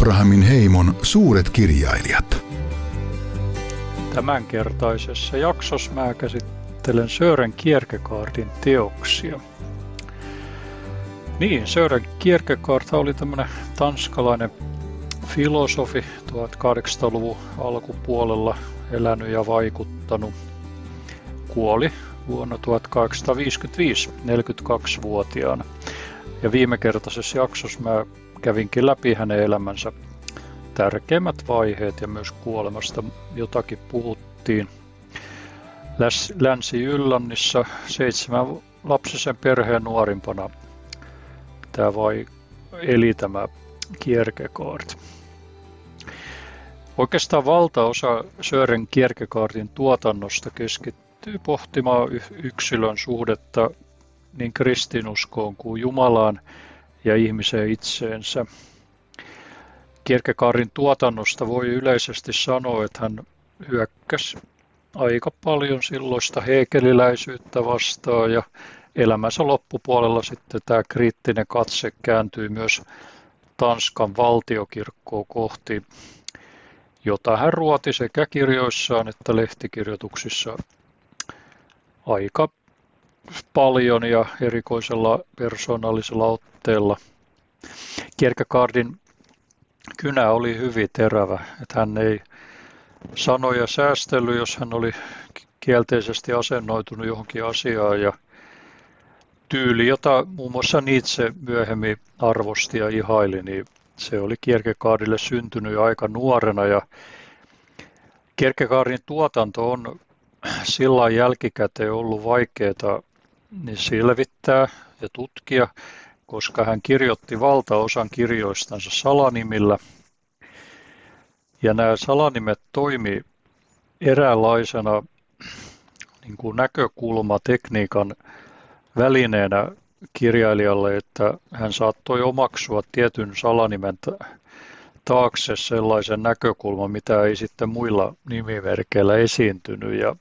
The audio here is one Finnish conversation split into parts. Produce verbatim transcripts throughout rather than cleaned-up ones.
Abrahamin heimon suuret kirjailijat. Tämänkertaisessa jaksossa mä käsittelen Søren Kierkegaardin teoksia. Niin, Søren Kierkegaard oli tämmöinen tanskalainen filosofi tuhatkahdeksansataaluvun alkupuolella elänyt ja vaikuttanut. Kuoli vuonna tuhatkahdeksansataaviisikymmentäviisi neljäkymmentäkaksivuotiaana. Ja viimekertaisessa jaksossa mä kävinkin läpi hänen elämänsä tärkeimmät vaiheet ja myös kuolemasta jotakin puhuttiin. Länsi-Jyllannissa seitsemän lapsisen perheen nuorimpana tämä vai eli tämä Kierkegaard. Oikeastaan valtaosa Søren Kierkegaardin tuotannosta keskittyy pohtimaan yksilön suhdetta niin kristinuskoon kuin Jumalaan ja ihmiseen itseensä. Kierkegaardin tuotannosta voi yleisesti sanoa, että hän hyökkäsi aika paljon silloista heekeliläisyyttä vastaan ja elämänsä loppupuolella sitten tämä kriittinen katse kääntyi myös Tanskan valtiokirkkoa kohti, jota hän ruoti sekä kirjoissaan että lehtikirjoituksissa aika paljon ja erikoisella persoonallisella otteella. Kierkegaardin kynä oli hyvin terävä, että hän ei sanoja säästellyt, jos hän oli kielteisesti asennoitunut johonkin asiaan, ja tyyli, jota muun muassa Nietzsche myöhemmin arvosti ja ihaili, niin se oli Kierkegaardille syntynyt jo aika nuorena, ja Kierkegaardin tuotanto on sillä jälkikäteen ollut vaikeaa niin selvittää ja tutkia, koska hän kirjoitti valtaosan kirjoistansa salanimillä. Ja nämä salanimet toimi eräänlaisena niin kuin näkökulmatekniikan välineenä kirjailijalle, että hän saattoi omaksua tietyn salanimen taakse sellaisen näkökulman, mitä ei sitten muilla nimimerkeillä esiintynyt. Ja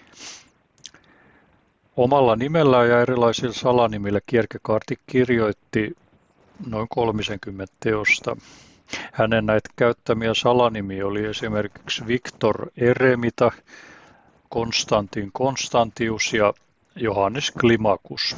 omalla nimellään ja erilaisilla salanimillä Kierkegaard kirjoitti noin kolmekymmentä teosta. Hänen näitä käyttämiä salanimiä oli esimerkiksi Victor Eremita, Konstantin Konstantius ja Johannes Climacus.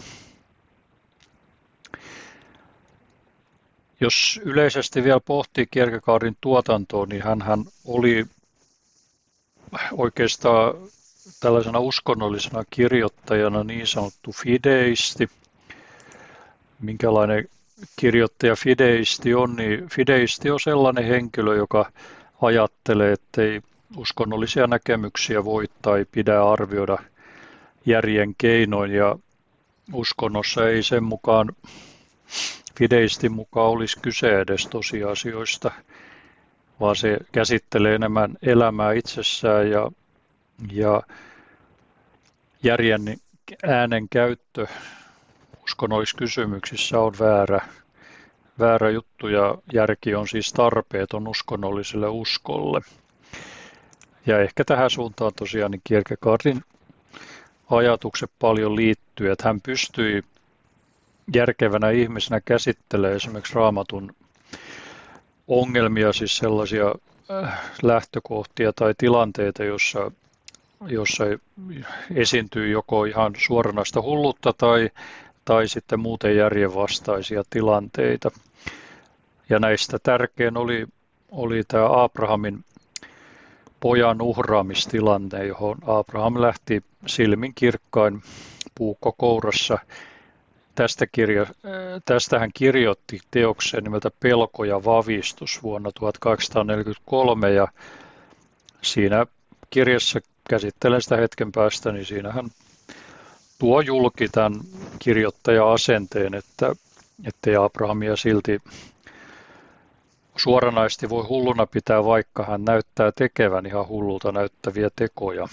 Jos yleisesti vielä pohtii Kierkegaardin tuotantoa, niin hän oli oikeastaan tällaisena uskonnollisena kirjoittajana niin sanottu fideisti. Minkälainen kirjoittaja fideisti on, niin fideisti on sellainen henkilö, joka ajattelee, ettei uskonnollisia näkemyksiä voi tai pidä arvioida järjen keinoin, ja uskonnossa ei sen mukaan, fideistin mukaan olisi kyse edes tosiasioista, vaan se käsittelee enemmän elämää itsessään, ja, ja järjen äänen käyttö uskonnollisissa kysymyksissä on väärä, väärä juttu, ja järki on siis tarpeeton uskonnolliselle uskolle. Ja ehkä tähän suuntaan tosiaan niin Kierkegaardin ajatukset paljon liittyy, että hän pystyi järkevänä ihmisenä käsittelemään esimerkiksi Raamatun ongelmia, siis sellaisia lähtökohtia tai tilanteita, jossa, jossa esiintyy joko ihan suoranaista hullutta tai, tai sitten muuten järjenvastaisia tilanteita. Ja näistä tärkein oli, oli tämä Abrahamin pojan uhraamistilanne, johon Abraham lähti silmin kirkkain puukko kourassa. Tästä, kirja, tästä hän kirjoitti teoksen nimeltä Pelko ja vavistus vuonna tuhatkahdeksansataaneljäkymmentäkolme, ja siinä kirjassa, käsittelen sitä hetken päästä, niin siinä hän tuo julki tämän kirjoittaja-asenteen, että ettei Abrahamia silti suoranaisesti voi hulluna pitää, vaikka hän näyttää tekevän ihan hullulta näyttäviä tekoja.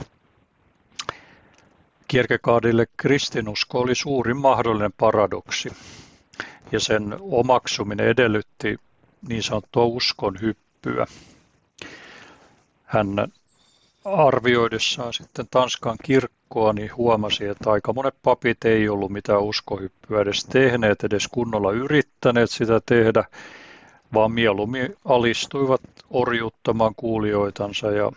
Kierkegaardille kristinusko oli suurin mahdollinen paradoksi, ja sen omaksuminen edellytti niin sanottua uskon hyppyä. Hän arvioidessaan sitten Tanskan kirkkoa niin huomasi, että aika monet papit ei ollut mitään uskohyppyä edes tehneet, edes kunnolla yrittäneet sitä tehdä, vaan mieluummin alistuivat orjuuttamaan kuulijoitansa ja,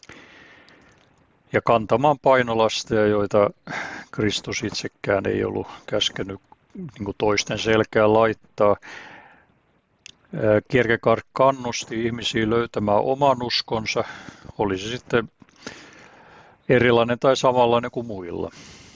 ja kantamaan painolasteja, joita Kristus itsekään ei ollut käskenyt niin kuin toisten selkään laittaa. Kierkegaard kannusti ihmisiä löytämään oman uskonsa, oli se sitten erilainen tai samanlainen kuin muilla.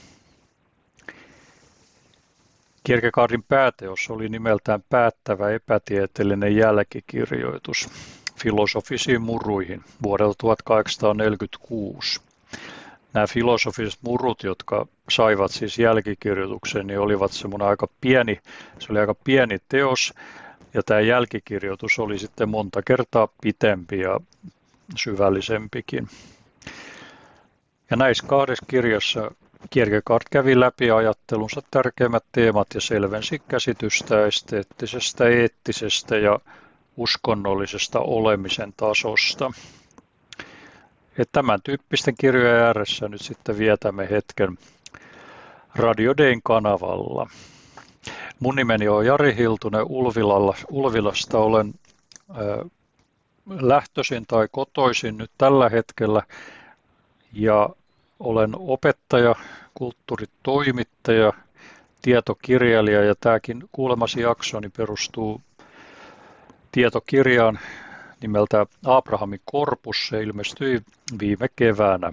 Kierkegaardin pääteos oli nimeltään Päättävä epätieteellinen jälkikirjoitus filosofisiin muruihin vuodelta tuhatkahdeksansataaneljäkymmentäkuusi. Nämä filosofiset murut, jotka saivat siis jälkikirjoituksen, niin olivat semmoinen aika pieni, se oli aika pieni teos, ja tämä jälkikirjoitus oli sitten monta kertaa pitempi ja syvällisempikin. Ja näissä kahdessa kirjassa Kierkegaard kävi läpi ajattelunsa tärkeimmät teemat ja selvensi käsitystä esteettisestä, eettisestä ja uskonnollisesta olemisen tasosta. Ja tämän tyyppisten kirjojen ääressä nyt sitten vietämme hetken Radio Dayn kanavalla. Mun nimeni on Jari Hiltunen Ulvilalla, Ulvilasta. Olen ö, lähtöisin tai kotoisin nyt tällä hetkellä ja olen opettaja, kulttuuritoimittaja, tietokirjailija ja tämäkin kuulemasi jaksoni perustuu tietokirjaan nimeltä Abrahamin korpus. Se ilmestyi viime keväänä.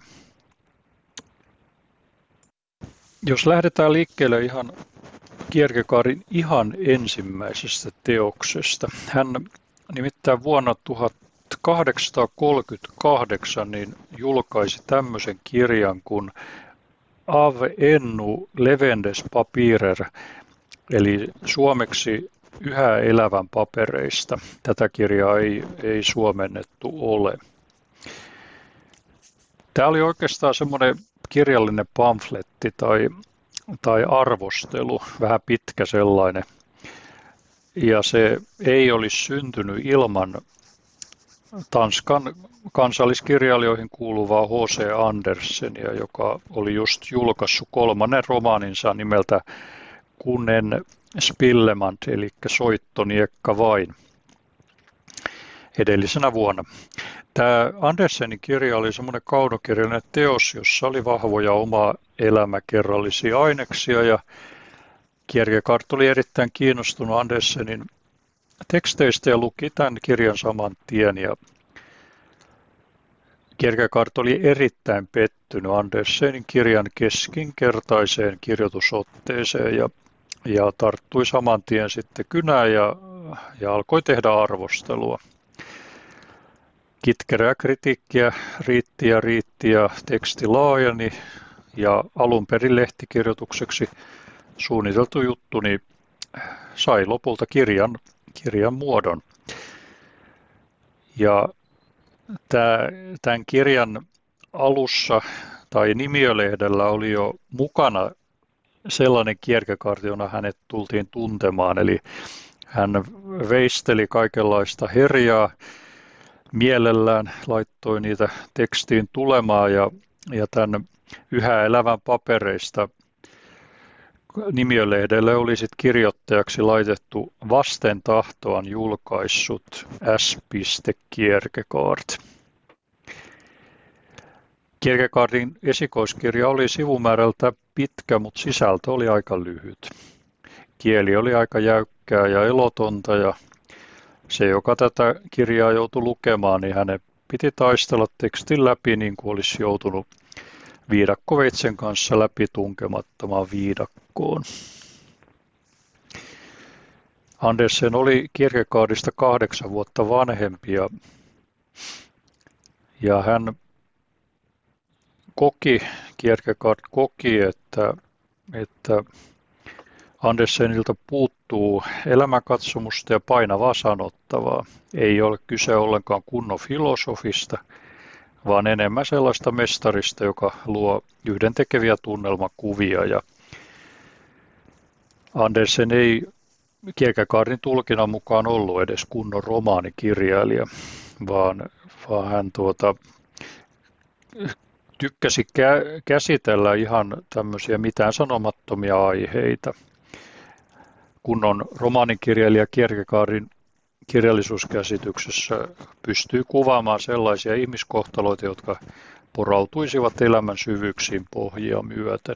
Jos lähdetään liikkeelle ihan Kierkegaardin ihan ensimmäisestä teoksesta. Hän nimittäin vuonna tuhatkahdeksansataakolmekymmentäkahdeksan niin julkaisi tämmöisen kirjan kuin Av ennu levendes papirer, eli suomeksi Yhä elävän papereista. Tätä kirjaa ei, ei suomennettu ole. Tämä oli oikeastaan semmoinen kirjallinen pamfletti tai, tai arvostelu, vähän pitkä sellainen. Ja se ei olisi syntynyt ilman Tanskan kansalliskirjailijoihin kuuluvaa H C Andersenia, joka oli just julkaissut kolmannen romaaninsa nimeltä Kunnen Spillemant, eli Soittoniekka vain, edellisenä vuonna. Tämä Andersenin kirja oli semmoinen kaunokirjallinen teos, jossa oli vahvoja omaa elämäkerrallisia aineksia, ja Kierkegaard oli erittäin kiinnostunut Andersenin teksteistä ja luki tämän kirjan saman tien. Ja Kierkegaard oli erittäin pettynyt Andersenin kirjan keskinkertaiseen kirjoitusotteeseen ja, ja tarttui saman tien sitten kynään ja, ja alkoi tehdä arvostelua. Kitkerää kritiikkiä riitti ja riitti ja teksti laajeni ja alun perin lehtikirjoitukseksi suunniteltu juttu niin sai lopulta kirjan, kirjan muodon. Ja tämän kirjan alussa tai nimiölehdellä oli jo mukana sellainen Kierkegaard, jona hänet tultiin tuntemaan. Eli hän veisteli kaikenlaista herjaa mielellään, laittoi niitä tekstiin tulemaan ja, ja tämän Yhä elävän papereista nimiölehdelle oli sitten kirjoittajaksi laitettu vasten tahtoaan julkaissut S. Kierkegaard. Kierkegaardin esikoiskirja oli sivumäärältä pitkä, mutta sisältö oli aika lyhyt. Kieli oli aika jäykkää ja elotonta ja se, joka tätä kirjaa joutui lukemaan, niin hänen piti taistella tekstin läpi niin kuin olisi joutunut viidakkoveitsen kanssa läpi tunkemattomaan viidakkoon. Andersen oli Kierkegaardista kahdeksan vuotta vanhempi ja, ja hän koki, Kierkegaard koki, että, että Andersenilta puuttuu elämänkatsomusta ja painavaa sanottavaa. Ei ole kyse ollenkaan kunnon filosofista, vaan enemmän sellaista mestarista, joka luo yhdentekeviä tunnelmakuvia. Ja Andersen ei Kierkegaardin tulkinnan mukaan ollut edes kunnon romaanikirjailija, vaan, vaan hän tuota, tykkäsi kä- käsitellä ihan tämmöisiä mitään sanomattomia aiheita. Kunnon romaanikirjailija Kierkegaardin kirjallisuuskäsityksessä pystyy kuvaamaan sellaisia ihmiskohtaloita, jotka porautuisivat elämän syvyyksiin pohjia myöten.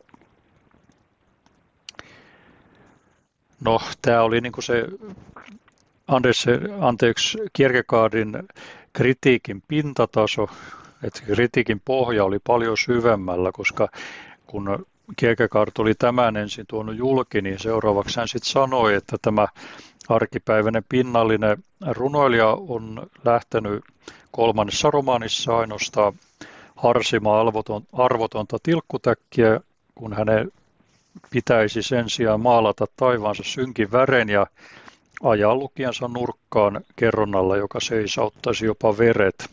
No, tämä oli niin kuin se Anders, anteeksi, Kierkegaardin kritiikin pintataso, että kritiikin pohja oli paljon syvemmällä, koska kun Kierkegaard oli tämän ensin tuonut julki, niin seuraavaksi hän sitten sanoi, että tämä arkipäiväinen pinnallinen runoilija on lähtenyt kolmannessa romaanissa ainoastaan harsimaan arvotonta tilkkutäkkiä, kun hänen pitäisi sen sijaan maalata taivaansa synkin vären ja ajaa lukijansa nurkkaan kerronnalla, joka seisauttaisi jopa veret.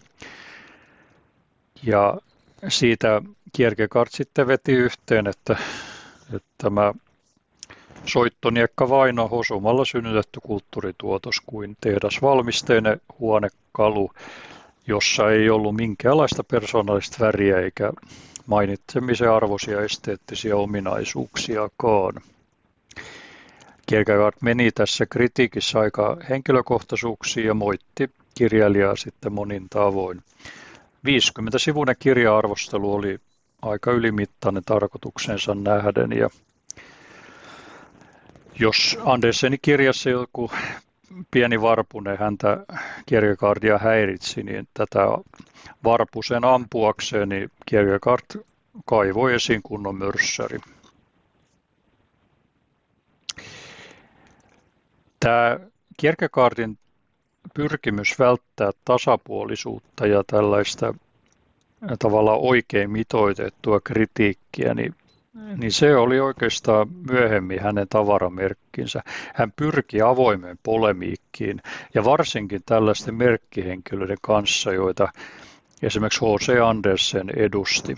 Ja siitä Kierkegaard sitten veti yhteen, että, että tämä soittoniekka vaino hosumalla synnytetty kulttuurituotos kuin tehdasvalmisteinen huonekalu, jossa ei ollut minkäänlaista persoonallista väriä eikä mainitsemisen arvoisia esteettisiä ominaisuuksiakaan. Kierkegaard meni tässä kritiikissä aika henkilökohtaisuuksiin ja moitti kirjailijaa sitten monin tavoin. viisikymmentä-sivuinen kirja-arvostelu oli aika ylimittainen tarkoituksensa nähden. Ja jos Andersenin kirjassa joku pieni varpune häntä Kierkegaardia häiritsi, niin tätä varpusen ampuakseen niin Kierkegaard kaivoi esiin kunnon mörssäri. Tämä Kierkegaardin pyrkimys välttää tasapuolisuutta ja tällaista tavallaan oikein mitoitettua kritiikkiä, niin, niin se oli oikeastaan myöhemmin hänen tavaramerkkinsä. Hän pyrki avoimeen polemiikkiin ja varsinkin tällaisten merkkihenkilöiden kanssa, joita esimerkiksi H C Andersen edusti.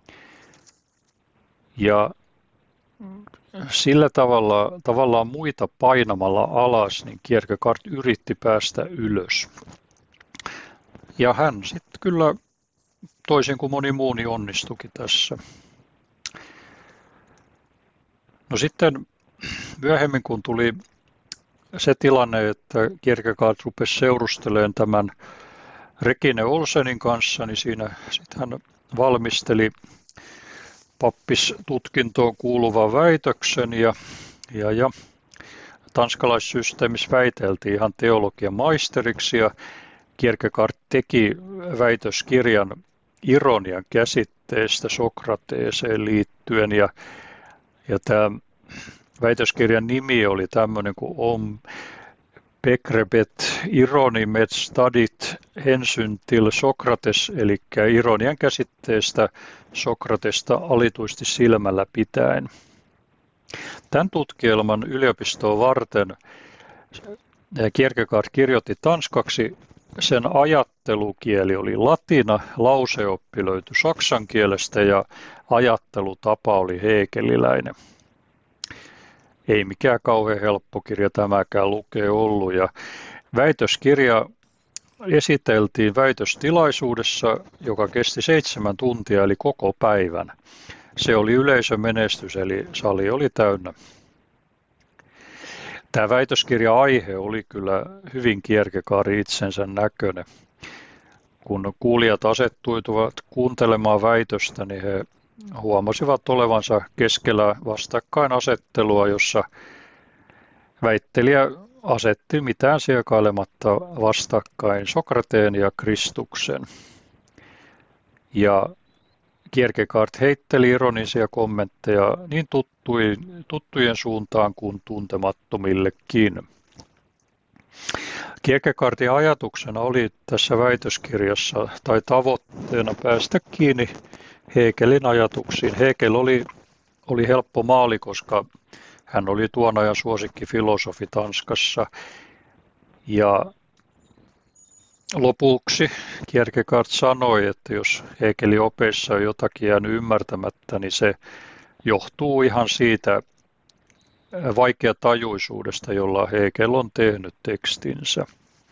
Ja sillä tavalla tavallaan muita painamalla alas, niin Kierkegaard yritti päästä ylös. Ja hän sitten kyllä, toisin kuin moni muu, niin onnistuikin tässä. No sitten myöhemmin, kun tuli se tilanne, että Kierkegaard rupesi seurustelemaan tämän Regine Olsenin kanssa, niin siinä sitten hän valmisteli pappistutkintoon kuuluvan väitöksen ja, ja, ja tanskalaissysteemissä väiteltiin ihan teologian maisteriksi ja Kierkegaard teki väitöskirjan ironian käsitteestä Sokrateeseen liittyen ja, ja tämä väitöskirjan nimi oli tämmöinen kuin Om Begrebet ironi med stadit hensyn till Sokrates, eli ironian käsitteestä Sokratesta alituisesti silmällä pitäen. Tämän tutkielman yliopistoa varten Kierkegaard kirjoitti tanskaksi, sen ajattelukieli oli latina, lauseoppi löytyi saksan kielestä ja ajattelutapa oli heekeliläinen. Ei mikään kauhean helppo kirja tämäkään lukea ollut. Ja väitöskirja esiteltiin väitöstilaisuudessa, joka kesti seitsemän tuntia eli koko päivän. Se oli yleisömenestys eli sali oli täynnä. Tämä väitöskirja-aihe oli kyllä hyvin Kierkegaardin itsensä näköinen. Kun kuulijat asettuivat kuuntelemaan väitöstä, niin he huomasivat olevansa keskellä vastakkainasettelua, jossa väittelijä asetti mitään siekailematta vastakkain Sokrateen ja Kristuksen. Ja Kierkegaard heitteli ironisia kommentteja niin tuttujen suuntaan kuin tuntemattomillekin. Kierkegaardin ajatuksena oli tässä väitöskirjassa tai tavoitteena päästä kiinni Hegelin ajatuksiin. Hegel oli, oli helppo maali, koska hän oli tuon ajan suosikki filosofi Tanskassa. Ja lopuksi Kierkegaard sanoi, että jos Hegelin opeissa on jotakin jäänyt ymmärtämättä, niin se johtuu ihan siitä vaikeatajuisuudesta, jolla Hegel on tehnyt tekstinsä.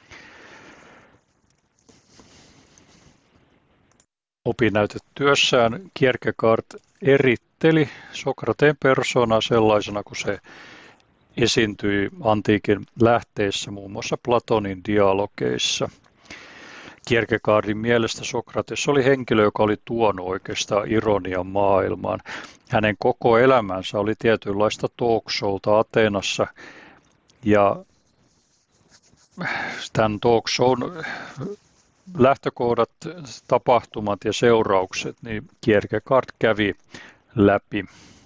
Opinnäytetyössään Kierkegaard eritteli Sokrateen persoonaa sellaisena kuin se esiintyi antiikin lähteissä, muun muassa Platonin dialogeissa. Kierkegaardin mielestä Sokrates oli henkilö, joka oli tuonut oikeastaan ironian maailmaan. Hänen koko elämänsä oli tietynlaista talk showta Ateenassa, ja tämän talk shown lähtökohdat, tapahtumat ja seuraukset, niin Kierkegaard kävi läpi.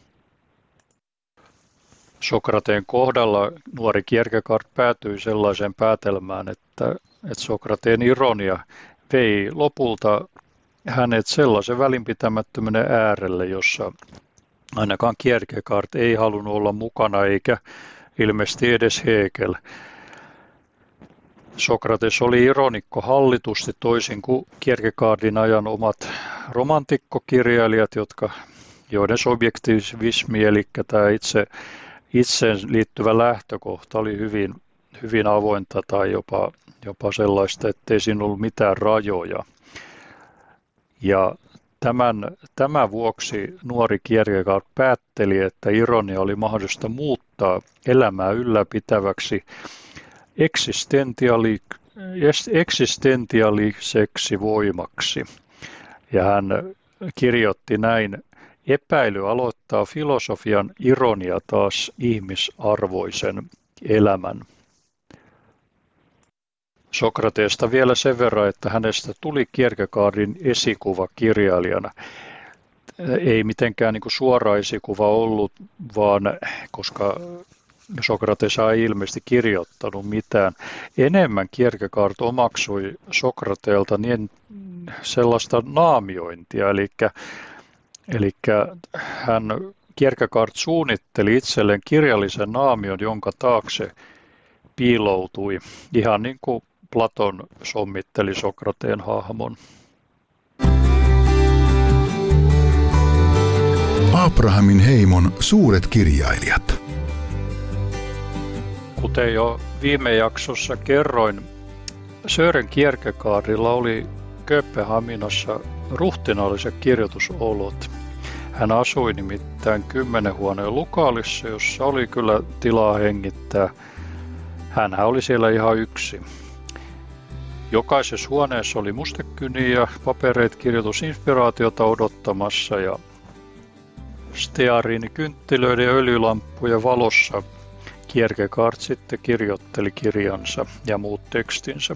Sokrateen kohdalla nuori Kierkegaard päätyi sellaiseen päätelmään, että, että Sokrateen ironia vei lopulta hänet sellaisen välinpitämättömyyden äärelle, jossa ainakaan Kierkegaard ei halunnut olla mukana, eikä ilmeisesti edes Hegel. Sokrates oli ironikko hallitusti, toisin kuin Kierkegaardin ajan omat romantikkokirjailijat, jotka, joiden subjektivismi, eli tämä itse, itseen liittyvä lähtökohta oli hyvin, hyvin avointa tai jopa, jopa sellaista, ettei siinä ollut mitään rajoja. Ja tämän, tämän vuoksi nuori Kierkegaard päätteli, että ironia oli mahdollista muuttaa elämää ylläpitäväksi eksistentiaali, eksistentiaaliseksi voimaksi. Ja hän kirjoitti näin: epäily aloittaa filosofian, ironia taas ihmisarvoisen elämän. Sokrateesta vielä sen verran, että hänestä tuli Kierkegaardin esikuva kirjailijana. Ei mitenkään niin kuin suora esikuva ollut, vaan koska Sokrates ei ilmeisesti kirjoittanut mitään. Enemmän Kierkegaard omaksui Sokrateelta niin sellaista naamiointia, eli, eli hän Kierkegaard suunnitteli itselleen kirjallisen naamion, jonka taakse piiloutui, ihan niin kuin Platon sommitteli Sokrateen hahmon. Abrahamin heimon suuret kirjailijat. Kuten jo viime jaksossa kerroin, Søren Kierkegaardilla oli Kööpenhaminassa ruhtinaalliset kirjoitusolot. Hän asui nimittäin kymmenen huoneen lukaalissa, jossa oli kyllä tilaa hengittää. Hänhän oli siellä ihan yksin. Jokaisessa huoneessa oli mustekyniä, papereita, kirjoitusinspiraatiota odottamassa ja steariinikynttilöiden ja öljylamppujen valossa Kierkegaard sitten kirjoitteli kirjansa ja muut tekstinsä.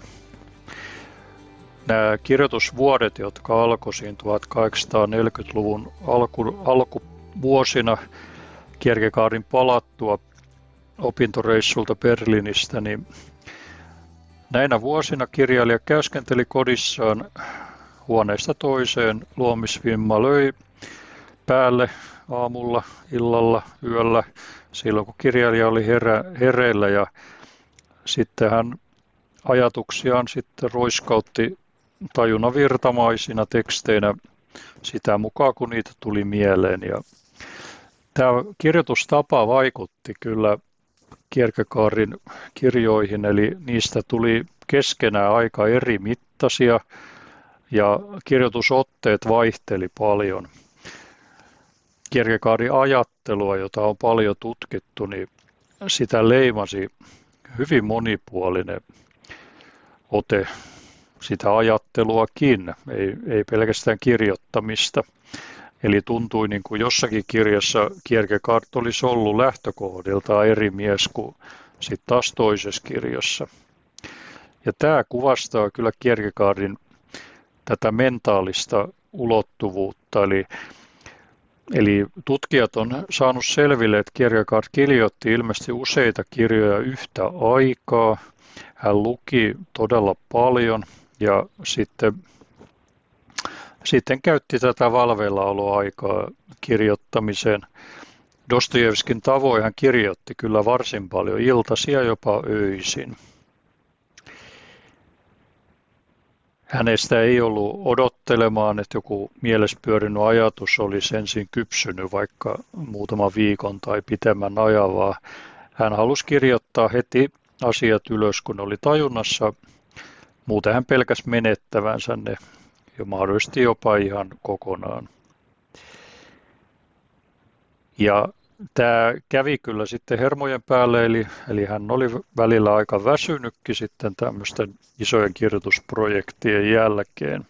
Nämä kirjoitusvuodet, jotka alkoi siinä tuhatkahdeksansataaneljäkymmentäluvun alku, alkuvuosina Kierkegaardin palattua opintoreissulta Berliinistä, niin näinä vuosina kirjailija käyskenteli kodissaan huoneesta toiseen. Luomisvimma löi päälle aamulla, illalla, yöllä, silloin kun kirjailija oli herä, hereillä, ja sitten hän ajatuksiaan sitten roiskautti tajunnan virtamaisina teksteinä sitä mukaan, kun niitä tuli mieleen. Ja tämä kirjoitustapa vaikutti kyllä Kierkegaardin kirjoihin, eli niistä tuli keskenään aika eri mittaisia ja kirjoitusotteet vaihteli paljon. Kierkegaardin ajattelua, jota on paljon tutkittu, niin sitä leimasi hyvin monipuolinen ote sitä ajatteluakin, ei, ei pelkästään kirjoittamista. Eli tuntui niin kuin jossakin kirjassa Kierkegaard olisi ollut lähtökohdiltaan eri mies kuin sitten taas toisessa kirjassa. Ja tämä kuvastaa kyllä Kierkegaardin tätä mentaalista ulottuvuutta. Eli, eli tutkijat on saanut selville, että Kierkegaard kirjoitti ilmeisesti useita kirjoja yhtä aikaa. Hän luki todella paljon ja sitten Sitten käytti tätä valveillaoloaikaa kirjoittamiseen. Dostojevskin tavoin hän kirjoitti kyllä varsin paljon iltaisia, jopa öisin. Hänestä ei ollut odottelemaan, että joku mielessä pyörinyt ajatus olisi ensin kypsynyt vaikka muutaman viikon tai pitemmän ajan, vaan hän halusi kirjoittaa heti asiat ylös, kun oli tajunnassa. Muuten hän pelkäsi menettävänsä ne ja mahdollisesti jopa ihan kokonaan. Ja tämä kävi kyllä sitten hermojen päälle, eli, eli hän oli välillä aika väsynytkin sitten tämmöisten isojen kirjoitusprojektien jälkeen.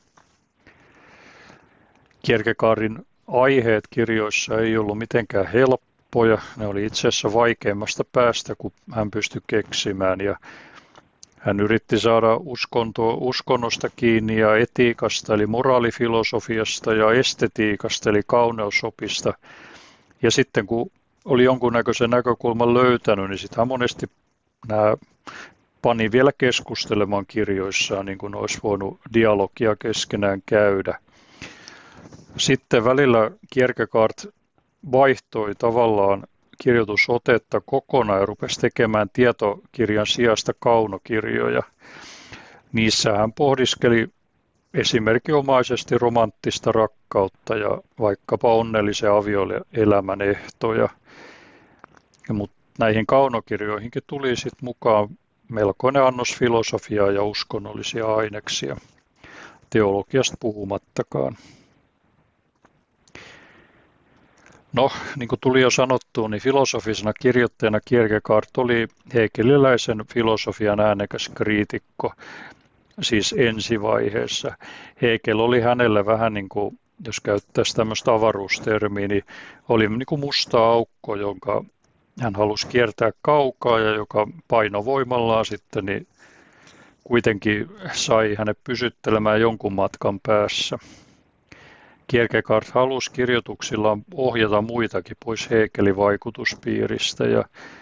Kierkegaardin aiheet kirjoissa ei ollut mitenkään helppoja, ne oli itse asiassa vaikeimmasta päästä, kun hän pystyi keksimään. Ja hän yritti saada uskontoa, uskonnosta kiinni ja etiikasta, eli moraalifilosofiasta ja estetiikasta, eli kauneusopista. Ja sitten kun oli jonkunnäköisen näkökulman löytänyt, niin sitten hän monesti nämä pani vielä keskustelemaan kirjoissaan, niin kuin olisi voinut dialogia keskenään käydä. Sitten välillä Kierkegaard vaihtoi tavallaan kirjoitusotetta kokonaan ja rupesi tekemään tietokirjan sijasta kaunokirjoja. Niissä hän pohdiskeli esimerkinomaisesti romanttista rakkautta ja vaikkapa onnellisen avioelämän ehtoja. Mutta näihin kaunokirjoihinkin tuli sitten mukaan melkoinen annos filosofiaa ja uskonnollisia aineksia, teologiasta puhumattakaan. No, niin kuin tuli jo sanottua, niin filosofisena kirjoittajana Kierkegaard oli hegeliläisen filosofian äänekäs kriitikko, siis ensivaiheessa. Hegel oli hänelle vähän niin kuin, jos käyttäisi tämmöistä avaruustermiä, niin oli niin kuin musta aukko, jonka hän halusi kiertää kaukaa ja joka painovoimallaan sitten niin kuitenkin sai hänet pysyttelemään jonkun matkan päässä. Kierkegaard halusi kirjoituksillaan ohjata muitakin pois Hegelin vaikutuspiiristä ja,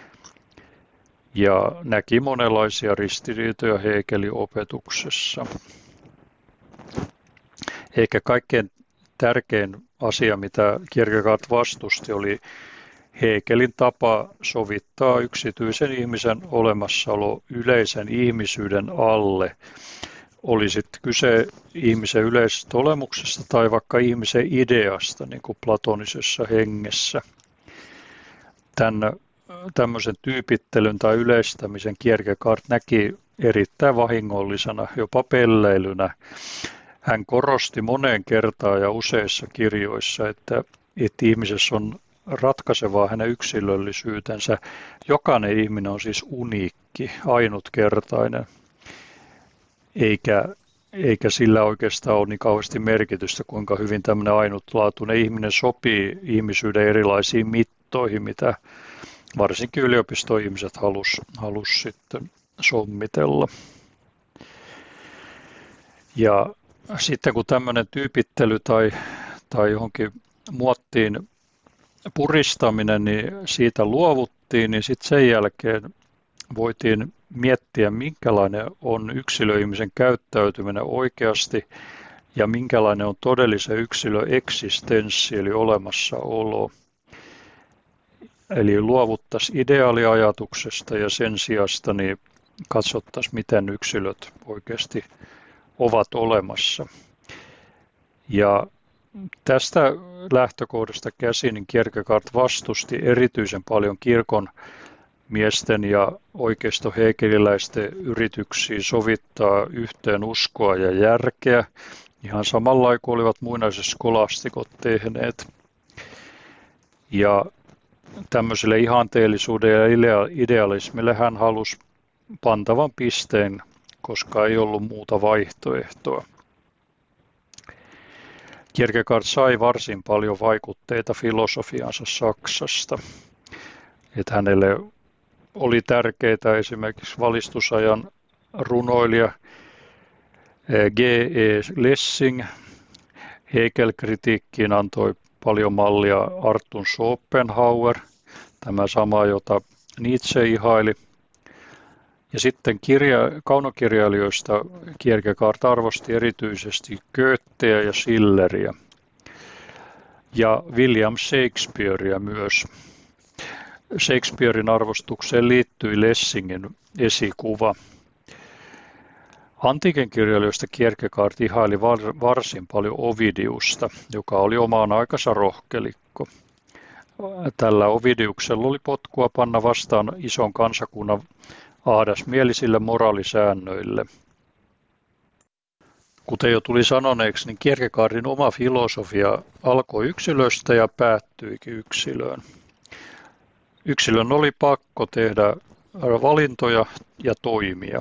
ja näki monenlaisia ristiriitoja Hegelin opetuksessa. Ehkä kaikkein tärkein asia, mitä Kierkegaard vastusti, oli Hegelin tapa sovittaa yksityisen ihmisen olemassaolo yleisen ihmisyyden alle. Oli sitten kyse ihmisen yleisestä olemuksesta tai vaikka ihmisen ideasta, niin kuin platonisessa hengessä. Tämän tämmöisen tyypittelyn tai yleistämisen Kierkegaard näki erittäin vahingollisena, jopa pelleilynä. Hän korosti moneen kertaan ja useissa kirjoissa, että, että ihmisessä on ratkaisevaa hänen yksilöllisyytensä. Jokainen ihminen on siis uniikki, ainutkertainen. Eikä, eikä sillä oikeastaan ole niin kauheasti merkitystä, kuinka hyvin tämmöinen ainutlaatuinen ihminen sopii ihmisyyden erilaisiin mittoihin, mitä varsinkin yliopistoihmiset halus, halus sitten sommitella. Ja sitten kun tämmöinen tyypittely tai, tai johonkin muottiin puristaminen, niin siitä luovuttiin, niin sitten sen jälkeen voitiin miettiä, minkälainen on yksilöihmisen käyttäytyminen oikeasti ja minkälainen on todellisen yksilön eksistenssi eli olemassaolo. Eli luovuttaisiin ideaaliajatuksesta ja sen sijasta niin katsottaisiin, miten yksilöt oikeasti ovat olemassa. Ja tästä lähtökohdasta käsin niin Kierkegaard vastusti erityisen paljon kirkon miesten ja oikeisto-hegeliläisten yrityksiä sovittaa yhteen uskoa ja järkeä, ihan samalla kuin olivat muinaiset skolastikot tehneet. Ja tämmöiselle ihanteellisuuden ja idealismille hän halusi pantavan pisteen, koska ei ollut muuta vaihtoehtoa. Kierkegaard sai varsin paljon vaikutteita filosofiansa Saksasta. Että hänelle oli tärkeää esimerkiksi valistusajan runoilija G E Lessing. Hegel-kritiikkiin antoi paljon mallia Arthur Schopenhauer, tämä sama, jota Nietzsche ihaili. Ja sitten kirja, kaunokirjailijoista Kierkegaard arvosti erityisesti Goethea ja Schilleriä ja William Shakespearea myös. Shakespearen arvostukseen liittyi Lessingin esikuva. Antiikin kirjailijoista Kierkegaard ihaili varsin paljon Ovidiusta, joka oli omaan aikansa rohkelikko. Tällä Ovidiuksella oli potkua panna vastaan ison kansakunnan ahdasmielisille moraalisäännöille. Kuten jo tuli sanoneeksi, niin Kierkegaardin oma filosofia alkoi yksilöstä ja päättyikin yksilöön. yksilön oli pakko tehdä valintoja ja toimia.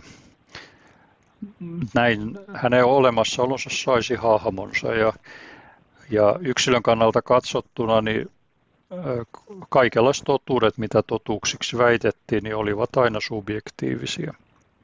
Näin hänen olemassaolonsa saisi hahmonsa ja, ja yksilön kannalta katsottuna niin kaikenlaiset totuudet, mitä totuuksiksi väitettiin, niin olivat aina subjektiivisia.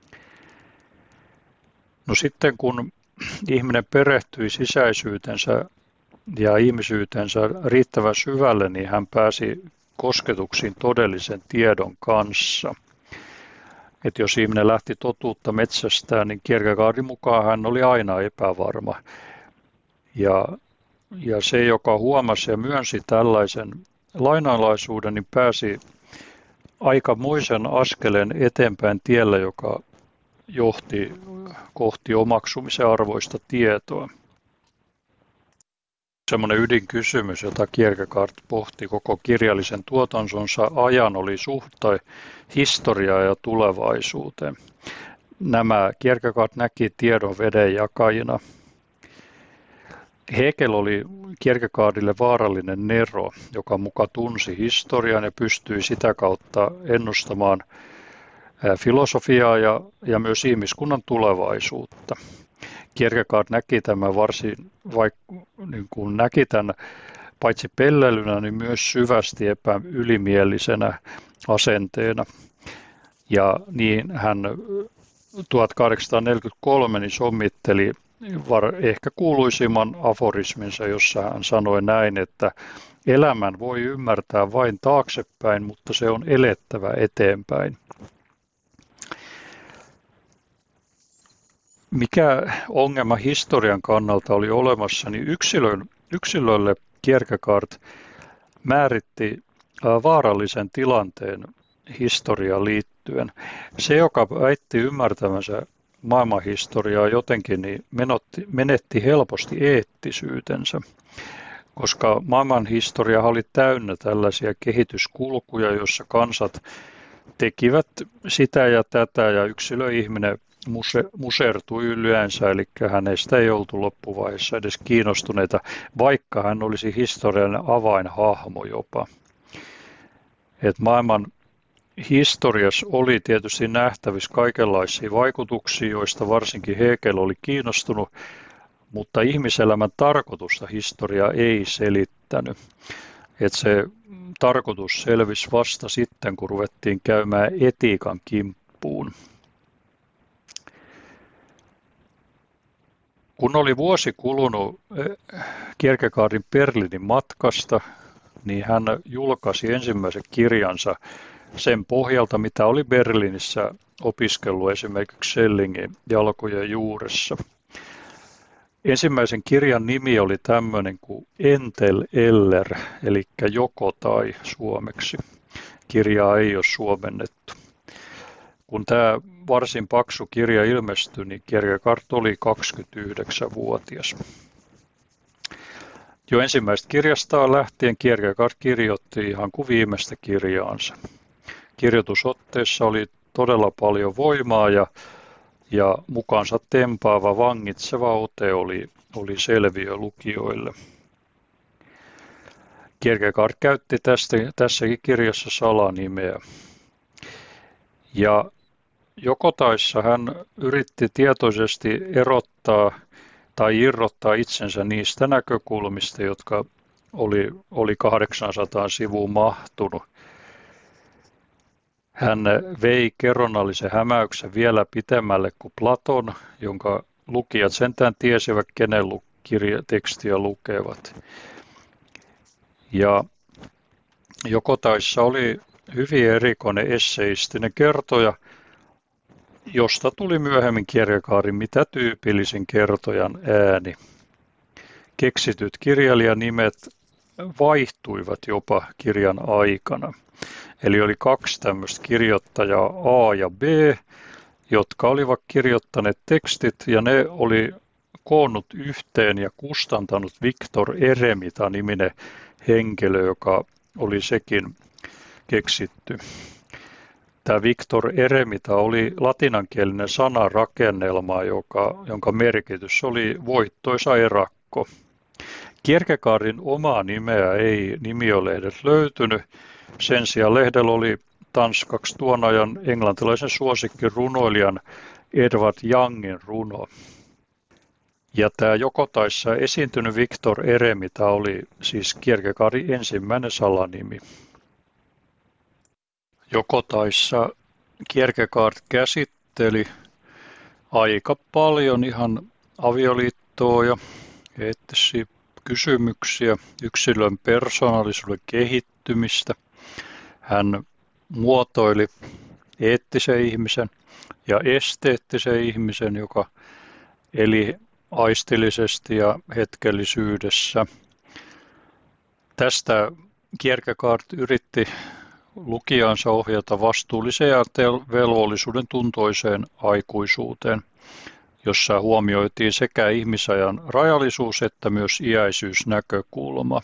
No sitten kun ihminen perehtyi sisäisyytensä ja ihmisyytensä riittävän syvälle, niin hän pääsi kosketuksiin todellisen tiedon kanssa. Että jos ihminen lähti totuutta metsästään, niin Kierkegaardin mukaan hän oli aina epävarma. Ja, ja se, joka huomasi ja myönsi tällaisen lainalaisuuden, niin pääsi aikamoisen askeleen eteenpäin tiellä, joka johti kohti omaksumisen arvoista tietoa. Semmoinen ydinkysymys, jota Kierkegaard pohti koko kirjallisen tuotantonsa ajan, oli suhde historiaan ja tulevaisuuteen. Nämä Kierkegaard näki tiedon vedenjakajina. Hegel oli Kierkegaardille vaarallinen nero, joka muka tunsi historian ja pystyi sitä kautta ennustamaan filosofiaa ja, ja myös ihmiskunnan tulevaisuutta. Kierkegaard näki tämän varsin, vaikka niin kuin näki tämän paitsi pelleilynä, niin myös syvästi epäylimielisenä asenteena. Ja niin hän tuhatkahdeksansataaneljäkymmentäkolme niin sommitteli var, ehkä kuuluisimman aforisminsa, jossa hän sanoi näin, että elämän voi ymmärtää vain taaksepäin, mutta se on elettävä eteenpäin. Mikä ongelma historian kannalta oli olemassa, niin yksilön, yksilölle Kierkegaard määritti vaarallisen tilanteen historiaan liittyen. Se, joka väitti ymmärtämänsä maailmanhistoriaa jotenkin, niin menetti, menetti helposti eettisyytensä, koska maailmanhistoria oli täynnä tällaisia kehityskulkuja, joissa kansat tekivät sitä ja tätä ja yksilöihminen musertui yleensä, eli hänestä ei oltu loppuvaiheessa edes kiinnostuneita, vaikka hän olisi historiallinen avainhahmo jopa. Et maailman historiassa oli tietysti nähtävissä kaikenlaisia vaikutuksia, joista varsinkin Hegel oli kiinnostunut, mutta ihmiselämän tarkoitusta historia ei selittänyt. Et se tarkoitus selvisi vasta sitten, kun ruvettiin käymään etiikan kimppuun. Kun oli vuosi kulunut Kierkegaardin Berliinin matkasta, niin hän julkaisi ensimmäisen kirjansa sen pohjalta, mitä oli Berliinissä opiskellut esimerkiksi Schellingin jalkojen juuressa. Ensimmäisen kirjan nimi oli tämmöinen kuin Entel eller, eli joko tai suomeksi. Kirjaa ei ole suomennettu. Kun tämä varsin paksu kirja ilmestyi, niin Kierkegaard oli kaksikymmentäyhdeksänvuotias. Jo ensimmäistä kirjastaan lähtien Kierkegaard kirjoitti ihan kuin viimeistä kirjaansa. Kirjoitusotteessa oli todella paljon voimaa ja, ja mukaansa tempaava, vangitseva ote oli, oli selviö lukijoille. Kierkegaard käytti tästä, tässäkin kirjassa salanimeä. Ja Jokotaissa hän yritti tietoisesti erottaa tai irrottaa itsensä niistä näkökulmista, jotka oli, oli kahdeksansataa sivuun mahtunut. Hän vei kerronnallisen hämäyksen vielä pitemmälle kuin Platon, jonka lukijat sentään tiesivät, kenen tekstiä lukevat. Ja Jokotaissa oli hyvin erikoinen esseistinen kertoja, josta tuli myöhemmin Kierkegaardin mitä tyypillisin kertojan ääni. Keksityt kirjailijanimet vaihtuivat jopa kirjan aikana. Eli oli kaksi tämmöistä kirjoittajaa A ja B, jotka olivat kirjoittaneet tekstit ja ne oli koonnut yhteen ja kustantanut Victor Eremita-niminen henkilö, joka oli sekin keksitty. Tämä Victor Eremita oli latinankielinen sanarakennelma, joka, jonka merkitys oli voittoisa erakko. Kierkegaardin omaa nimeä ei nimiolehdet löytynyt, Sen sijaan lehdellä oli tanskaksi tuon ajan englantilaisen suosikkirunoilijan Edward Youngin runo. Ja tämä Jokotaissa esiintynyt Viktor Eremita oli siis Kierkegaardin ensimmäinen salanimi. Jokotaissa Kierkegaard käsitteli aika paljon ihan avioliittoa ja eettisiä kysymyksiä, yksilön persoonallisuuden kehittymistä. Hän muotoili eettisen ihmisen ja esteettisen ihmisen, joka eli aistillisesti ja hetkellisyydessä. Tästä Kierkegaard yritti lukijansa ohjata vastuulliseen ja velvollisuuden tuntoiseen aikuisuuteen, jossa huomioitiin sekä ihmisajan rajallisuus että myös iäisyysnäkökulma.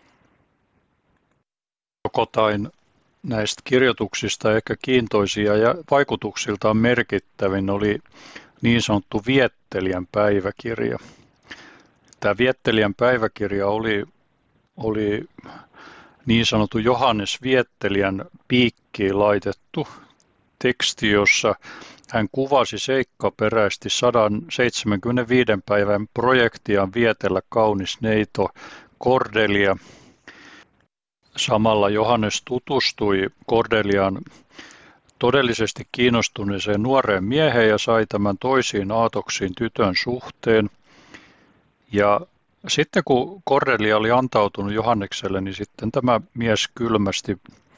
Jokotain näistä kirjoituksista ehkä kiintoisia ja vaikutuksiltaan merkittävin oli niin sanottu Viettelijän päiväkirja. Tämä Viettelijän päiväkirja oli, oli niin sanottu Johannes Viettelijän piikkiin laitettu teksti, jossa hän kuvasi seikkaperäisesti sata seitsemänkymmentäviisi päivän projektiaan vietellä kaunis neito Cordelia. Samalla Johannes tutustui Cordelian todellisesti kiinnostuneeseen nuoreen mieheen ja sai tämän toisiin aatoksiin tytön suhteen. Ja sitten kun Cordelia oli antautunut Johannekselle, niin sitten tämä mies kylmästi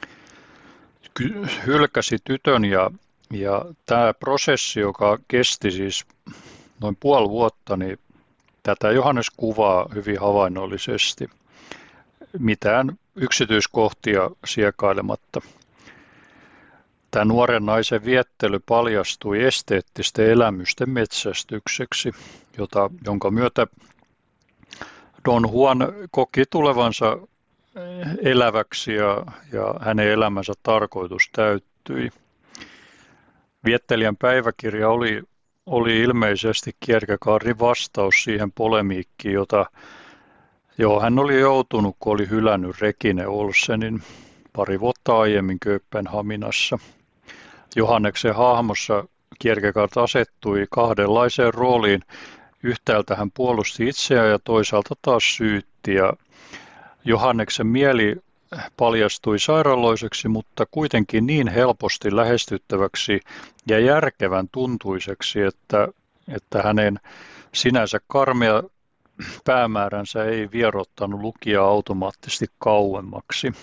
hylkäsi tytön ja, ja tämä prosessi, joka kesti siis noin puoli vuotta, niin tätä Johannes kuvaa hyvin havainnollisesti, mitään yksityiskohtia siekailematta. Tämä nuoren naisen viettely paljastui esteettisten elämysten metsästykseksi, jota, jonka myötä Don Juan koki tulevansa eläväksi ja, ja hänen elämänsä tarkoitus täyttyi. Viettelijän päiväkirja oli, oli ilmeisesti Kierkegaardin vastaus siihen polemiikkiin, jota jo hän oli joutunut, kun oli hylännyt Regine Olsenin pari vuotta aiemmin Kööpenhaminassa. Johanneksen hahmossa Kierkegaard asettui kahdenlaiseen rooliin. Yhtäältä hän puolusti itseään ja toisaalta taas syytti. Ja Johanneksen mieli paljastui sairaaloiseksi, mutta kuitenkin niin helposti lähestyttäväksi ja järkevän tuntuiseksi, että, että hänen sinänsä karmea päämääränsä ei vierottanut lukijaa automaattisesti kauemmaksi.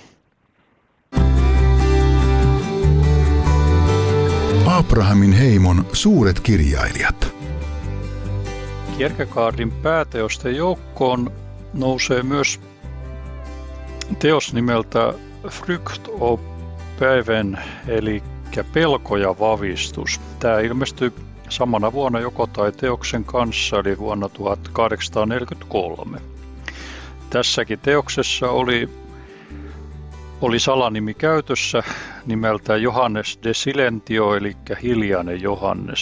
Abrahamin heimon suuret kirjailijat. Kierkegaardin pääteosten joukkoon nousee myös teos nimeltä Frykt och Bäven, eli pelko ja vavistus. Tämä ilmestyi samana vuonna Jokotai-teoksen kanssa, eli vuonna tuhatkahdeksansataaneljäkymmentäkolme. Tässäkin teoksessa oli, oli salanimi käytössä nimeltä Johannes de Silentio, eli hiljainen Johannes.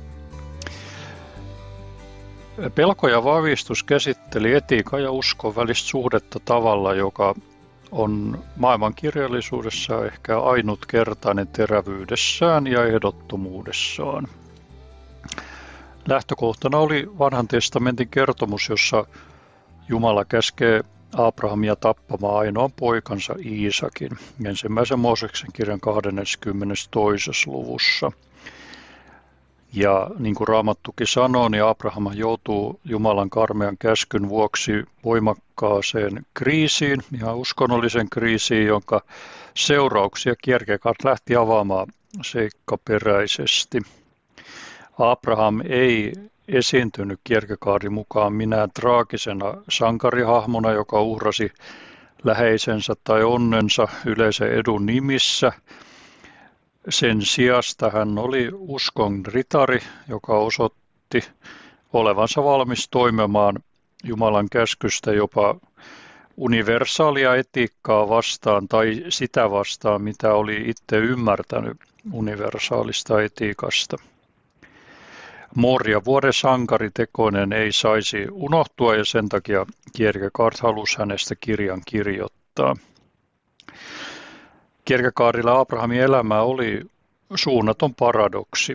Pelko ja vavistus käsitteli etiikan ja uskon välistä suhdetta tavalla, joka on maailman kirjallisuudessa ehkä ainutkertainen terävyydessään ja ehdottomuudessaan. Lähtökohtana oli vanhan testamentin kertomus, jossa Jumala käskee Abrahamia tappamaan ainoan poikansa Iisakin, ensimmäisen Mooseksen kirjan kahdeskymmenestoinen luvussa. Ja niin kuin Raamattukin sanoo, niin Abraham joutuu Jumalan karmean käskyn vuoksi voimakkaaseen kriisiin, ihan uskonnollisen kriisiin, jonka seurauksia Kierkegaard lähti avaamaan seikkaperäisesti. Abraham ei esiintynyt Kierkegaardin mukaan minään traagisena sankarihahmona, joka uhrasi läheisensä tai onnensa yleisen edun nimissä. Sen sijasta hän oli uskon ritari, joka osoitti olevansa valmis toimimaan Jumalan käskystä jopa universaalia etiikkaa vastaan tai sitä vastaan, mitä oli itse ymmärtänyt universaalista etiikasta. Moria vuoden sankaritekoinen ei saisi unohtua ja sen takia Kierkegaard halusi hänestä kirjan kirjoittaa. Kierkegaardilla Abrahamin elämä oli suunnaton paradoksi.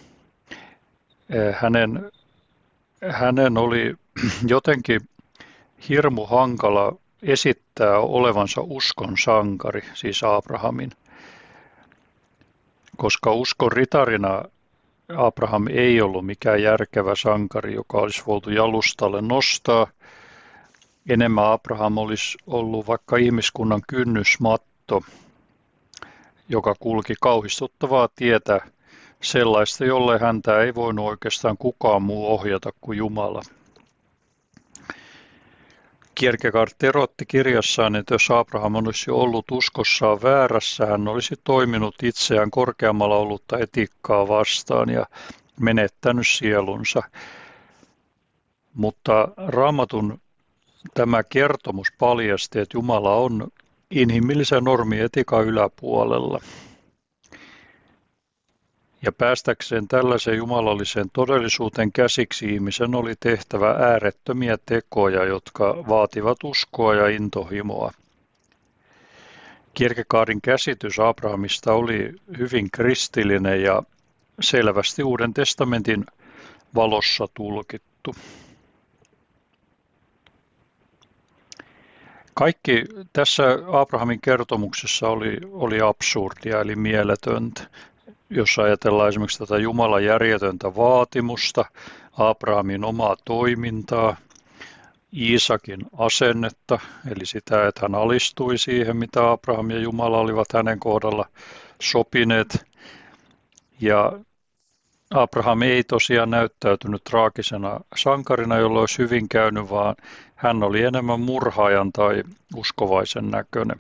Hänen, hänen oli jotenkin hirmu hankala esittää olevansa uskon sankari, siis Abrahamin, koska uskon ritarina Abraham ei ollut mikään järkevä sankari, joka olisi voitu jalustalle nostaa. Enemmän Abraham olisi ollut vaikka ihmiskunnan kynnysmatto, joka kulki kauhistuttavaa tietä sellaista, jolle häntä ei voinut oikeastaan kukaan muu ohjata kuin Jumala. Kierkegaard terotti kirjassaan, että jos Abraham olisi ollut uskossaan väärässä, hän olisi toiminut itseään korkeammalla ollutta etiikkaa vastaan ja menettänyt sielunsa. Mutta Raamatun tämä kertomus paljasti, että Jumala on inhimillisen normietiikan yläpuolella. Ja päästäkseen tällaiseen jumalalliseen todellisuuteen käsiksi ihmisen oli tehtävä äärettömiä tekoja, jotka vaativat uskoa ja intohimoa. Kierkegaardin käsitys Abrahamista oli hyvin kristillinen ja selvästi Uuden testamentin valossa tulkittu. Kaikki tässä Abrahamin kertomuksessa oli, oli absurdia eli mieletöntä. Jos ajatellaan esimerkiksi tätä Jumalan järjetöntä vaatimusta, Abrahamin omaa toimintaa, Iisakin asennetta, eli sitä, että hän alistui siihen, mitä Abraham ja Jumala olivat hänen kohdalla sopineet. Ja Abraham ei tosiaan näyttäytynyt traagisena sankarina, jolla olisi hyvin käynyt, vaan hän oli enemmän murhaajan tai uskovaisen näköinen.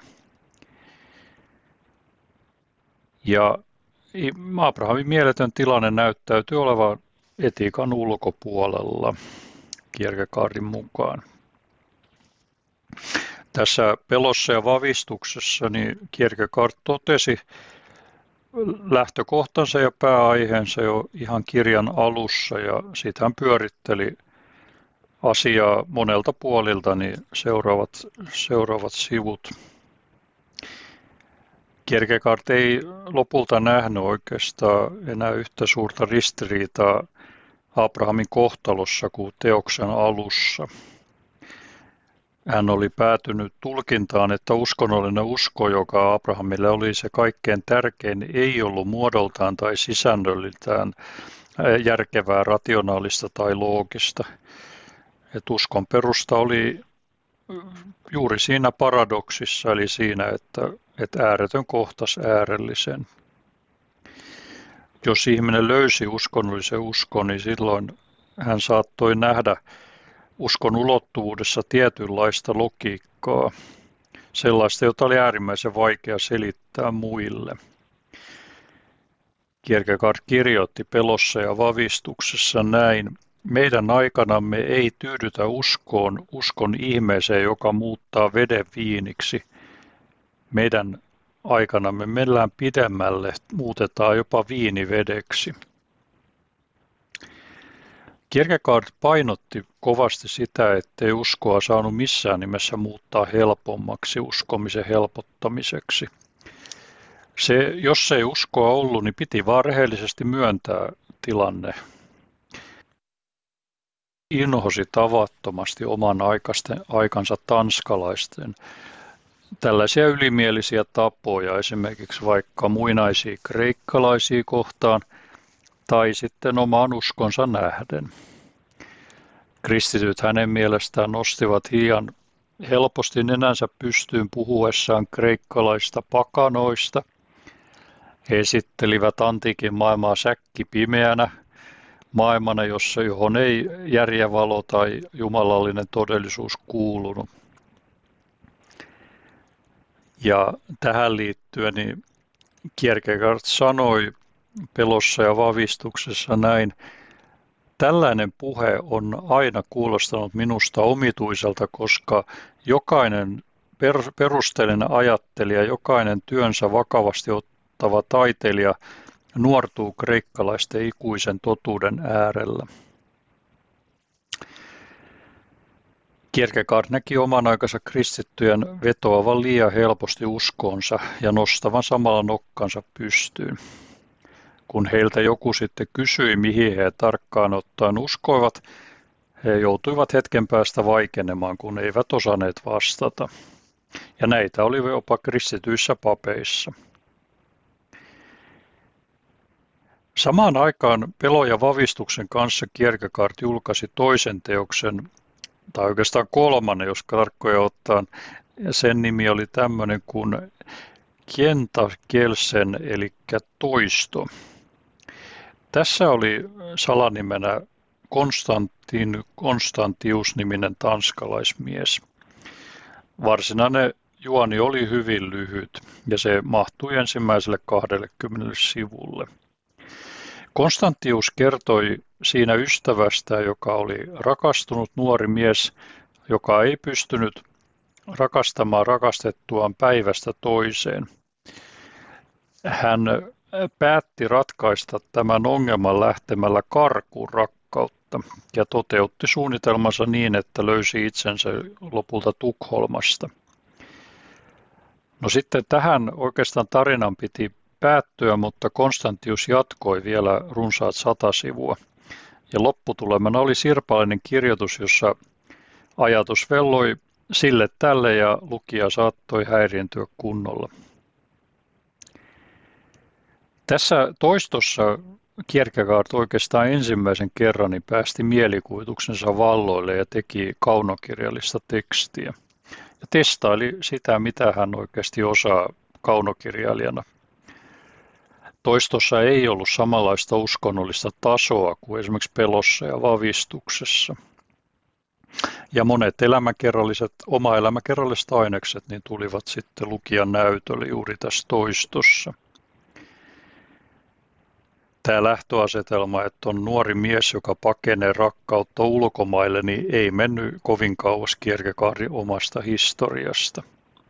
Ja Abrahamin mieletön tilanne näyttäytyy olevan etiikan ulkopuolella Kierkegaardin mukaan. Tässä pelossa ja vavistuksessa niin Kierkegaard totesi lähtökohtansa ja pääaiheensa jo ihan kirjan alussa ja sitten hän pyöritteli asiaa monelta puolilta niin seuraavat, seuraavat sivut. Kierkegaard ei lopulta nähnyt oikeastaan enää yhtä suurta ristiriitaa Abrahamin kohtalossa kuin teoksen alussa. Hän oli päätynyt tulkintaan, että uskonnollinen usko, joka Abrahamille oli se kaikkein tärkein, ei ollut muodoltaan tai sisällöltään järkevää, rationaalista tai loogista. Että uskon perusta oli juuri siinä paradoksissa, eli siinä, että, että ääretön kohtasi äärellisen. Jos ihminen löysi uskonnollisen uskon, niin silloin hän saattoi nähdä uskon ulottuvuudessa tietynlaista logiikkaa, sellaista, jota oli äärimmäisen vaikea selittää muille. Kierkegaard kirjoitti pelossa ja vavistuksessa näin: meidän aikanamme ei tyydytä uskoon, uskon ihmeeseen, joka muuttaa veden viiniksi. Meidän aikanamme mennään pidemmälle, muutetaan jopa viini vedeksi. Kierkegaard painotti kovasti sitä, ettei uskoa saanut missään nimessä muuttaa helpommaksi uskomisen helpottamiseksi. Se, jos ei uskoa ollut, niin piti vaan rehellisesti myöntää tilanne. Inhosi tavattomasti oman aikaisten, aikansa tanskalaisten tällaisia ylimielisiä tapoja, esimerkiksi vaikka muinaisia kreikkalaisia kohtaan tai sitten omaan uskonsa nähden. Kristityt hänen mielestään nostivat hiian helposti nenänsä pystyyn puhuessaan kreikkalaista pakanoista. He esittelivät antiikin maailmaa säkkipimeänä, maailmana, jossa johon ei järjenvalo tai jumalallinen todellisuus kuulunut. Ja tähän liittyen niin Kierkegaard sanoi pelossa ja vavistuksessa näin: tällainen puhe on aina kuulostanut minusta omituiselta, koska jokainen perusteellinen ajattelija, jokainen työnsä vakavasti ottava taiteilija nuortuu kreikkalaisten ikuisen totuuden äärellä. Kierkegaard näki oman aikansa kristittyjen vetoavan liian helposti uskoonsa ja nostavan samalla nokkansa pystyyn. Kun heiltä joku sitten kysyi, mihin he tarkkaan ottaen uskoivat, he joutuivat hetken päästä vaikenemaan, kun eivät osanneet vastata. Ja näitä oli jopa kristityissä papeissa. Samaan aikaan pelon ja vavistuksen kanssa Kierkegaard julkaisi toisen teoksen, tai oikeastaan kolmannen, jos tarkkoja ottaa. Sen nimi oli tämmöinen kuin Kientakelsen, eli toisto. Tässä oli salanimenä Konstantin Konstantius-niminen tanskalaismies. Varsinainen juoni oli hyvin lyhyt ja se mahtui ensimmäiselle kahdellekymmenelle sivulle. Konstantius kertoi siinä ystävästä, joka oli rakastunut nuori mies, joka ei pystynyt rakastamaan rakastettuaan päivästä toiseen. Hän päätti ratkaista tämän ongelman lähtemällä karkuun rakkautta ja toteutti suunnitelmansa niin, että löysi itsensä lopulta Tukholmasta. No sitten tähän oikeastaan tarinan piti päättyä, mutta Konstantius jatkoi vielä runsaat sata sivua. Ja lopputulemana oli sirpaleinen kirjoitus, jossa ajatus velloi sille tälle ja lukija saattoi häiriintyä kunnolla. Tässä toistossa Kierkegaard oikeastaan ensimmäisen kerran niin päästi mielikuvituksensa valloille ja teki kaunokirjallista tekstiä. Ja testaili sitä, mitä hän oikeasti osaa kaunokirjailijana. Toistossa ei ollut samanlaista uskonnollista tasoa kuin esimerkiksi pelossa ja vavistuksessa. Ja monet elämäkerralliset, oma elämäkerralliset ainekset niin tulivat sitten lukijan näytölle juuri tässä toistossa. Tämä lähtöasetelma, että on nuori mies, joka pakenee rakkautta ulkomaille, niin ei mennyt kovin kauas Kierkegaardin omasta historiasta.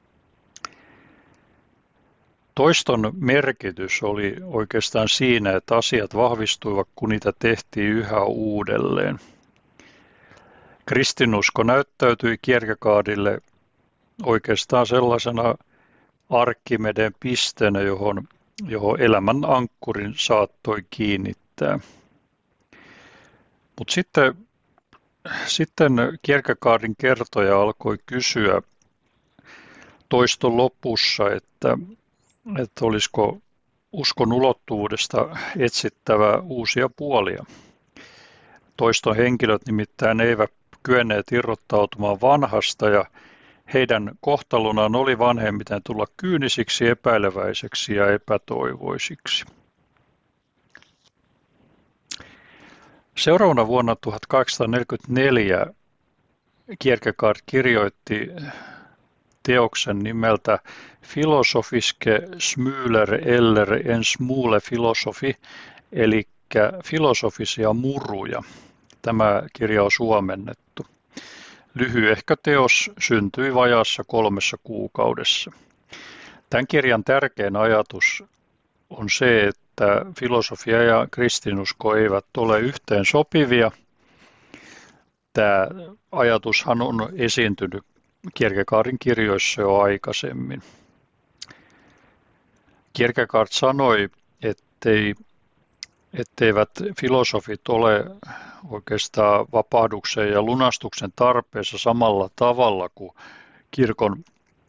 Toiston merkitys oli oikeastaan siinä, että asiat vahvistuivat, kun niitä tehtiin yhä uudelleen. Kristinusko näyttäytyi Kierkegaardille oikeastaan sellaisena Arkkimedeen pisteenä, johon, johon elämän ankkurin saattoi kiinnittää. Mutta sitten, sitten Kierkegaardin kertoja alkoi kysyä toiston lopussa, että että olisiko uskon ulottuvuudesta etsittävä uusia puolia. Toiston henkilöt nimittäin eivät kyenneet irrottautumaan vanhasta ja heidän kohtalonaan oli vanhemmiten tulla kyynisiksi, epäileväiseksi ja epätoivoisiksi. Seuraavana vuonna tuhatkahdeksansataaneljäkymmentäneljä Kierkegaard kirjoitti teoksen nimeltä Filosofiske Smyler eller en smule filosofi, eli filosofisia muruja. Tämä kirja on suomennettu. Lyhyehkö teos syntyi vajaassa kolmessa kuukaudessa. Tämän kirjan tärkein ajatus on se, että filosofia ja kristinusko eivät ole yhteen sopivia. Tämä ajatushan on esiintynyt Kierkegaardin kirjoissa jo aikaisemmin. Kierkegaard sanoi, ettei, etteivät filosofit ole oikeastaan vapahduksen ja lunastuksen tarpeessa samalla tavalla kuin kirkon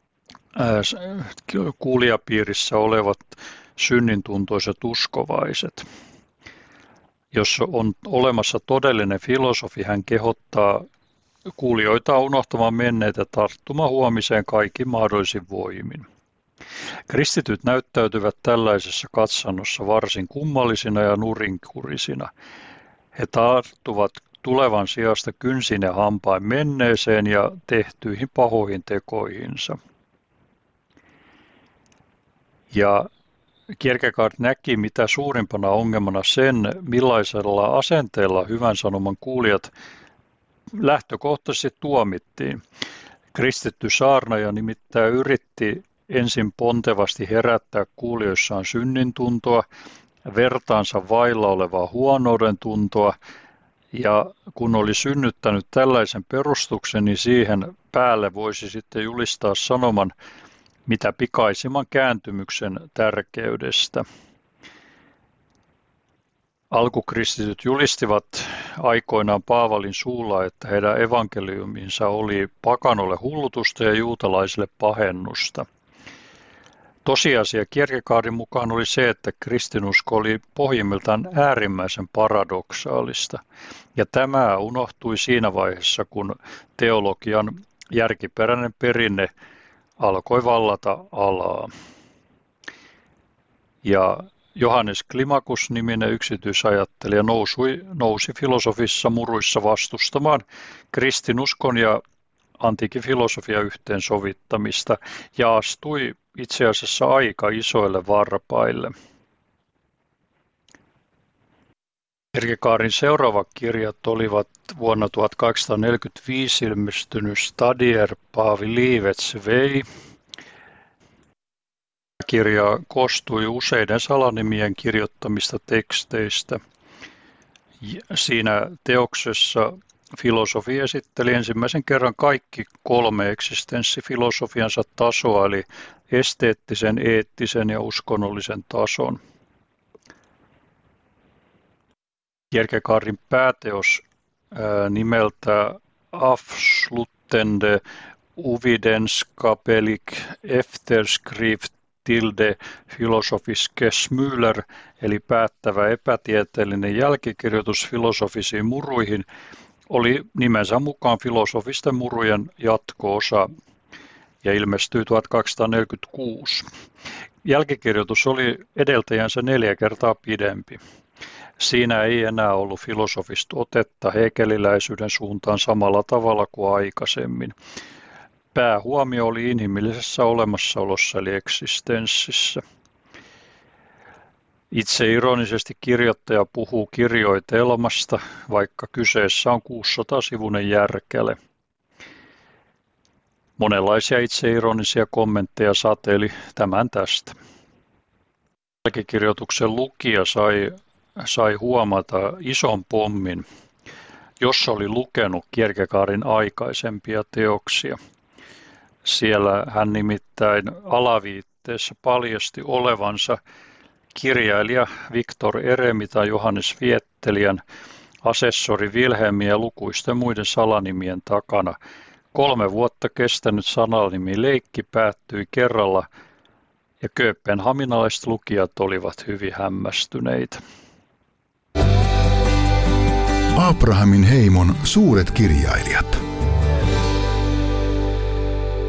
kuulijapiirissä olevat synnintuntoiset uskovaiset. Jos on olemassa todellinen filosofi, hän kehottaa kuulijoita unohtamaan menneet ja tarttumaan huomiseen kaikin mahdollisin voimin. Kristityt näyttäytyvät tällaisessa katsannossa varsin kummallisina ja nurinkurisina. He tarttuvat tulevan sijasta kynsin ja hampain menneeseen ja tehtyihin pahoihin tekoihinsa. Ja Kierkegaard näki mitä suurimpana ongelmana sen, millaisella asenteella hyvän sanoman kuulijat lähtökohtaisesti tuomittiin. Kristitty saarnaaja nimittäin yritti ensin pontevasti herättää kuulijoissaan synnintuntoa, vertaansa vailla olevaa huonouden tuntoa Ja kun oli synnyttänyt tällaisen perustuksen, niin siihen päälle voisi sitten julistaa sanoman mitä pikaisimman kääntymyksen tärkeydestä. Alkukristityt julistivat aikoinaan Paavalin suulla, että heidän evankeliuminsa oli pakanolle hullutusta ja juutalaisille pahennusta. Tosiasia Kierkegaardin mukaan oli se, että kristinusko oli pohjimmiltaan äärimmäisen paradoksaalista. Ja tämä unohtui siinä vaiheessa, kun teologian järkiperäinen perinne alkoi vallata alaa. Ja Johannes Klimakus-niminen yksityisajattelija nousui, nousi filosofissa muruissa vastustamaan kristinuskon ja antiikin filosofian yhteensovittamista ja astui itse asiassa aika isoille varpaille. Kierkegaardin seuraavat kirjat olivat vuonna tuhatkahdeksansataaneljäkymmentäviisi ilmestynyt Stadier Paavi Liivets vei. Kirja koostui useiden salanimien kirjoittamista teksteistä. Siinä teoksessa filosofi esitteli ensimmäisen kerran kaikki kolme eksistenssifilosofiansa tasoa, eli esteettisen, eettisen ja uskonnollisen tason. Kierkegaardin pääteos ää, nimeltä Afsluttende Uvidenskapelig Efterskrift tilde filosofiske Smyler, eli päättävä epätieteellinen jälkikirjoitus filosofisiin muruihin, oli nimensä mukaan filosofisten murujen jatko-osa ja ilmestyi tuhatkaksisataaneljäkymmentäkuusi. Jälkikirjoitus oli edeltäjänsä neljä kertaa pidempi. Siinä ei enää ollut filosofista otetta hegeliläisyyden suuntaan samalla tavalla kuin aikaisemmin. Päähuomio oli inhimillisessä olemassaolossa eli eksistenssissä. Itse ironisesti kirjoittaja puhuu kirjoitelmasta, vaikka kyseessä on kuusisataasivuinen järkäle. Monenlaisia itseironisia kommentteja sateeli tämän tästä. Jälkikirjoituksen lukija sai, sai huomata ison pommin, jos oli lukenut Kierkegaardin aikaisempia teoksia. Siellä hän nimittäin alaviitteessä paljasti olevansa kirjailija Viktor Eremi tai Johannes Viettelijän, asessori Wilhelmin ja lukuisten muiden salanimien takana. Kolme vuotta kestänyt salanimileikki päättyi kerralla ja kööpenhaminalaiset lukijat olivat hyvin hämmästyneitä. Abrahamin heimon suuret kirjailijat.